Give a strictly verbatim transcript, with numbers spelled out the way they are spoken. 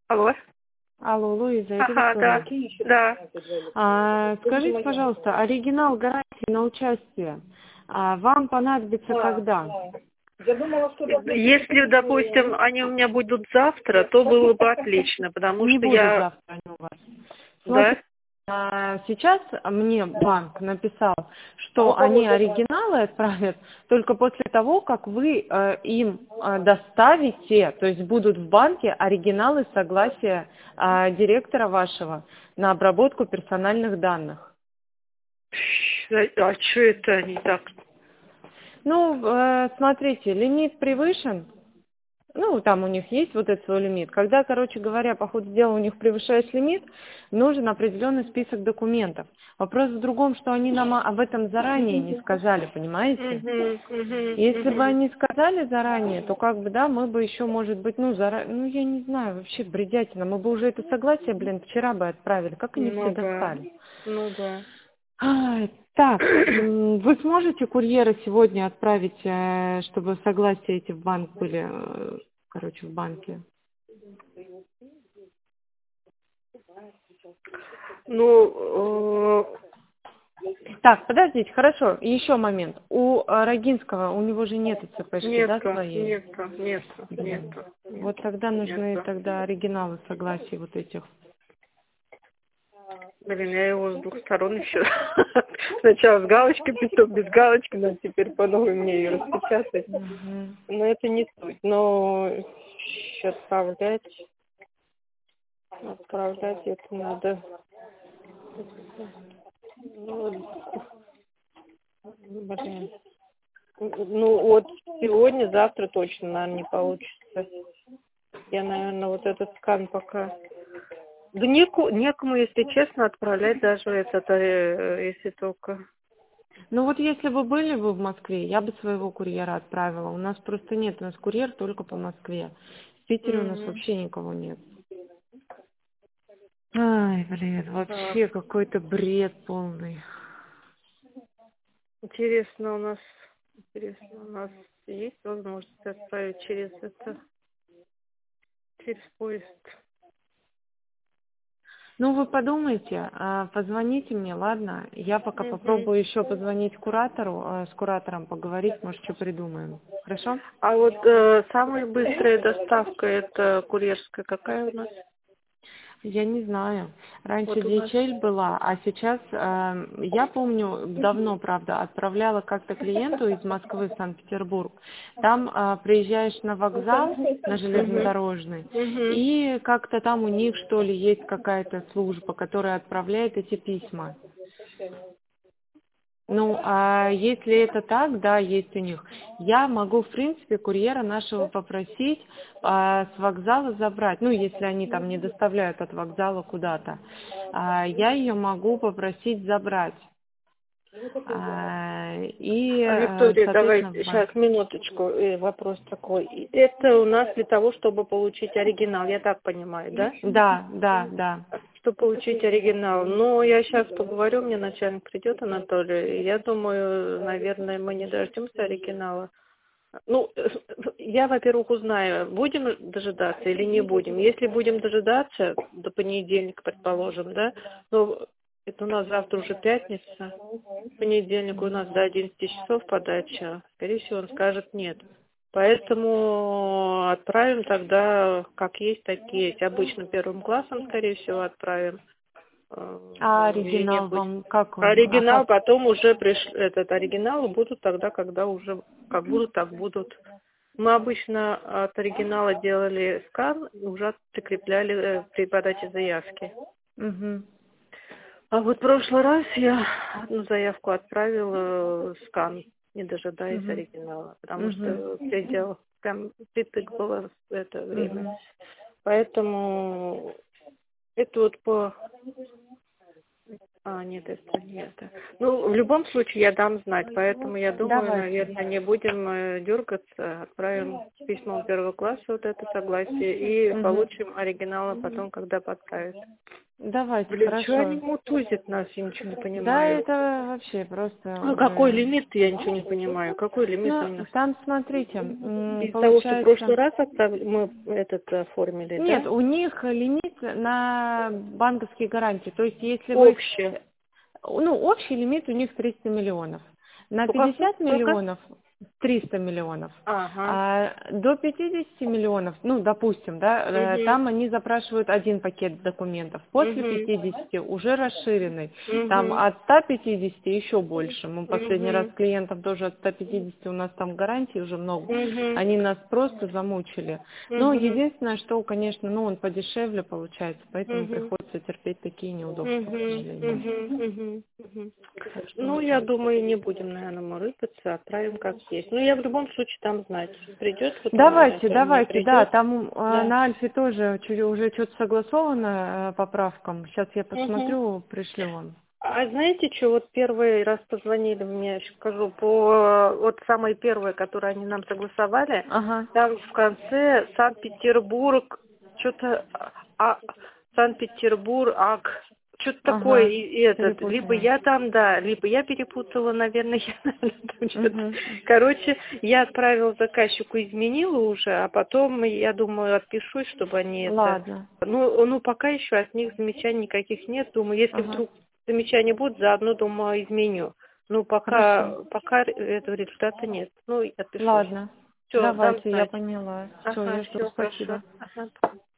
Алло. Алло, Луиза, это Ага, да. Виктория. Да. А, скажите, пожалуйста, оригинал гарантии на участие а, вам понадобится когда? Если, допустим, они у меня будут завтра, то было бы отлично, потому Не что будет я... завтра они у вас. Да? Смотрите, а, сейчас мне банк написал, что они оригиналы отправят только после того, как вы э, им э, доставите, то есть будут в банке оригиналы согласия э, директора вашего на обработку персональных данных. А что это они так? Ну, э, смотрите, лимит превышен. Ну, там у них есть вот этот свой лимит. Когда, короче говоря, по ходу дела у них превышается лимит, нужен определенный список документов. Вопрос в другом, что они нам об этом заранее не сказали, понимаете? Угу, угу, Если бы угу. они сказали заранее, то как бы, да, мы бы еще, может быть, ну, зара... ну, я не знаю, вообще бредятина. Мы бы уже это согласие, блин, вчера бы отправили. Как они все Ну да, достали? ну да. Ай, так, м, вы сможете курьера сегодня отправить, э, чтобы согласия эти в банк были, э, короче, в банке? Ну, э, Так, подождите, хорошо, еще момент. У э, Рогинского, у него же нет ЦПшки, да, нету, своей? нету, нету, Блин. нету, Вот нету, тогда нужны нету. тогда оригиналы согласий вот этих. Блин, я его с двух сторон еще. Сначала с галочкой, потом без галочки, но теперь по новой мне ее распечатать. Мгм. Но это не суть. Но отправлять, отправлять это надо. Ну, блин. Ну, вот сегодня, завтра точно, наверное, не получится. Я, наверное, вот этот скан пока... Да неку, некому, если честно, отправлять даже этот, э, если только... Ну вот если бы были вы в Москве, я бы своего курьера отправила. У нас просто нет, у нас курьер только по Москве. В Питере у нас Мгм. вообще никого нет. Ай, блин, Так, вообще какой-то бред полный. интересно, у нас, интересно, у нас есть возможность отправить через это, через поезд. Ну, вы подумайте, а, позвоните мне, ладно? Я пока Мгм. попробую еще позвонить куратору, а, с куратором поговорить, может, что придумаем. Хорошо? А вот э, самая быстрая доставка это курьерская какая у нас? Я не знаю. Раньше Вот у нас. ди эйч эл была, а сейчас, э, я помню, давно, правда, отправляла как-то клиенту из Москвы в Санкт-Петербург. Там э, приезжаешь на вокзал, на Мгм. железнодорожный, Мгм. и как-то там у них, что ли, есть какая-то служба, которая отправляет эти письма. Ну, а если это так, да, есть у них. Я могу, в принципе, курьера нашего попросить а, с вокзала забрать. Ну, если они там не доставляют от вокзала куда-то. А, я ее могу попросить забрать. А, и, А, э, Виктория, давайте соответственно, в банк. сейчас минуточку, э, вопрос такой. И это у нас для того, чтобы получить оригинал, я так понимаю, да? Да, да, да. Чтобы получить оригинал. Но я сейчас поговорю, мне начальник придет, Анатолий. и Я думаю, наверное, мы не дождемся оригинала. Ну, я, во-первых, узнаю, будем дожидаться или не будем. Если будем дожидаться до понедельника, предположим, да, ну, это у нас завтра уже пятница, понедельник у нас до одиннадцати часов подача, скорее всего, он скажет нет. Поэтому отправим тогда, как есть, так и есть. Обычно первым классом, скорее всего, отправим. э, А Или не оригинал будем. вам как он? А Оригинал как? потом уже приш... этот оригинал будут тогда, когда уже как будут, так будут. Мы обычно от оригинала делали скан и уже прикрепляли э, при подаче заявки. Угу, А вот в прошлый раз я одну заявку отправила э, скан, не дожидаясь угу, оригинала, потому угу, что предел там притык было в это время. угу. Поэтому это вот по... А, нет, это нет. Ну, в любом случае я дам знать, поэтому я думаю, Давайте. наверное, не будем э, дергаться, отправим письмо первого класса, вот это согласие, и Угу. получим оригинал потом, когда подправят. Давайте, Блин, что они хорошо. мутузят нас, я ничего не Да, понимаю. это вообще просто А какой уже... лимит, я ничего не понимаю. Какой лимит у Ну, нас? там, смотрите, м, Из-за того, что в прошлый получается... раз отправ- мы этот оформили, Нет, да? у них лимит на банковские гарантии. То есть, если вы... Общее. Ну, общий лимит у них триста миллионов. На Сколько? пятьдесят Сколько? миллионов триста миллионов. Ага. А до пятидесяти миллионов, ну, допустим, да, э, Угу. там они запрашивают один пакет документов. После Угу. пятидесяти уже расширенный. Там Угу. от ста пятидесяти еще больше. Мы последний раз Угу. клиентов тоже от ста пятидесяти, у нас там гарантии уже много. Угу. Они нас просто замучили. Но Угу. единственное, что, конечно, ну, он подешевле получается, поэтому Угу. приходится терпеть такие неудобства, к Угу. сожалению. Угу. Угу. Угу. Так что Ну, вот я так. думаю, не будем, наверное, мы рыпаться, отправим как есть. Ну, я в любом случае там знать, придет вот он или Давайте, не давайте, да, придет. там э, Да. на Альфе тоже чуть- уже что-то согласовано э, поправкам. Сейчас я Угу. посмотрю, пришлю вам. А знаете, что вот первый раз позвонили мне, я скажу, по вот самой первой, которую они нам согласовали, Ага, там в конце Санкт-Петербург, что-то, а, Санкт-Петербург, ак, что-то такое, ага, и, и этот, либо перепутала. я там, да, либо я перепутала, наверное, я, наверное, там что-то. Угу. Короче, я отправила заказчику, изменила уже, а потом, я думаю, отпишусь, чтобы они это... Ладно, Ну, ну, пока еще от них замечаний никаких нет. Думаю, если ага, вдруг замечания будут, заодно, думаю, изменю. Ну, хорошо. пока, пока этого результата нет. Ну, и отпишусь. Ладно, Все, дам давайте, я знать. поняла. Все, Ага, я жду, все, хорошо. спасибо. Ага.